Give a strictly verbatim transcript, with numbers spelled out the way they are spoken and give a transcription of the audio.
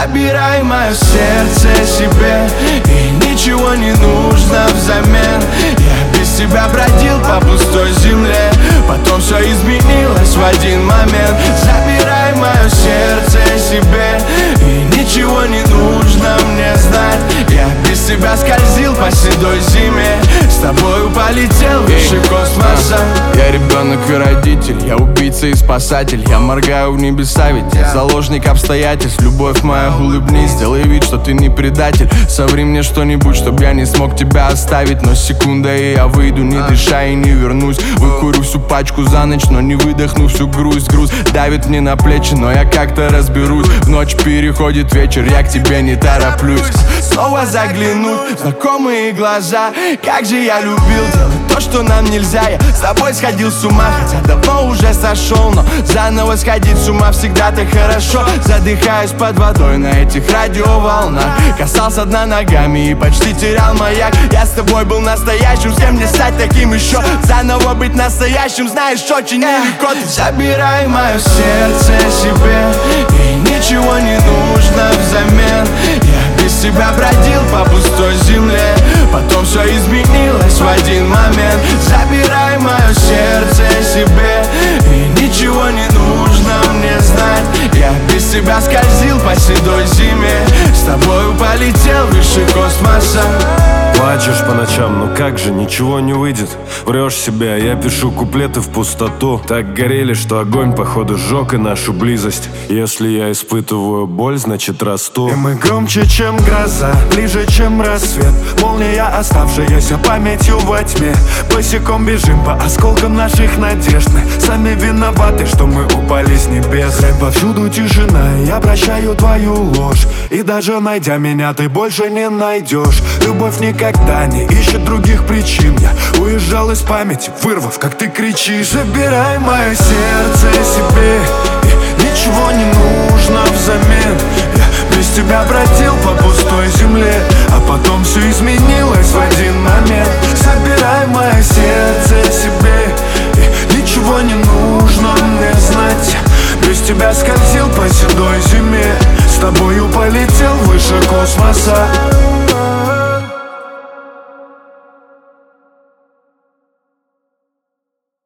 Забирай мое сердце себе, и ничего не нужно взамен. Я без тебя бродил по пустой земле, потом все изменилось в один момент. Забирай мое сердце себе, и ничего не нужно мне знать. Я без тебя скользил по седой зиме, с тобою полетел выше космоса. Я ребенок и родитель, я убийца и спасатель. Я моргаю в небеса, ведь я заложник обстоятельств. Любовь моя, улыбнись, сделай вид, что ты не предатель. Соври мне что-нибудь, чтоб я не смог тебя оставить. Но секунда, и я выйду, не дыша и не вернусь. Выкурю всю пачку за ночь, но не выдохну всю грусть. Груз давит мне на плечи, но я как-то разберусь. В ночь переходит вечер, я к тебе не тороплюсь. Снова заглянуть в знакомые глаза. Как же я любил делать то, что нам нельзя. Я с тобой сходил с ума, хотя давно уже сошел. Но заново сходить с ума всегда так хорошо. Задыхаюсь под водой на этих радиоволнах. Касался дна ногами и почти терял маяк. Я с тобой был настоящим, с кем мне стать таким еще? Заново быть настоящим, знаешь, очень нелегко. Забирай мое сердце себе, и ничего не нужно взамен. Я без тебя бродил по пустой земле, потом все изменилось в один момент. Забирай мое сердце себе, и ничего не нужно мне знать. Я без тебя скользил по седой зиме, с тобою полетел выше космоса. Плачешь по ночам, но как же, ничего не выйдет. Врешь себя, я пишу куплеты в пустоту. Так горели, что огонь походу сжег и нашу близость. Если я испытываю боль, значит расту. И мы громче, чем гроза, ближе, чем рассвет. Молния, оставшаяся памятью во тьме. Босиком бежим по осколкам наших надежд. Мы сами виноваты, что мы упали с небес. Повсюду тишина, я прощаю твою ложь. И даже найдя меня, ты больше не найдешь. Любовь никогда не ищет других причин. Я уезжал из памяти, вырвав, как ты кричишь. Забирай мое сердце себе, и ничего не нужно взамен. Я без тебя бродил по пустой земле, а потом все изменилось в один момент. Забирай мое сердце себе, и ничего не нужно мне знать. Без тебя скользил по седой зиме, с тобою полетел выше космоса.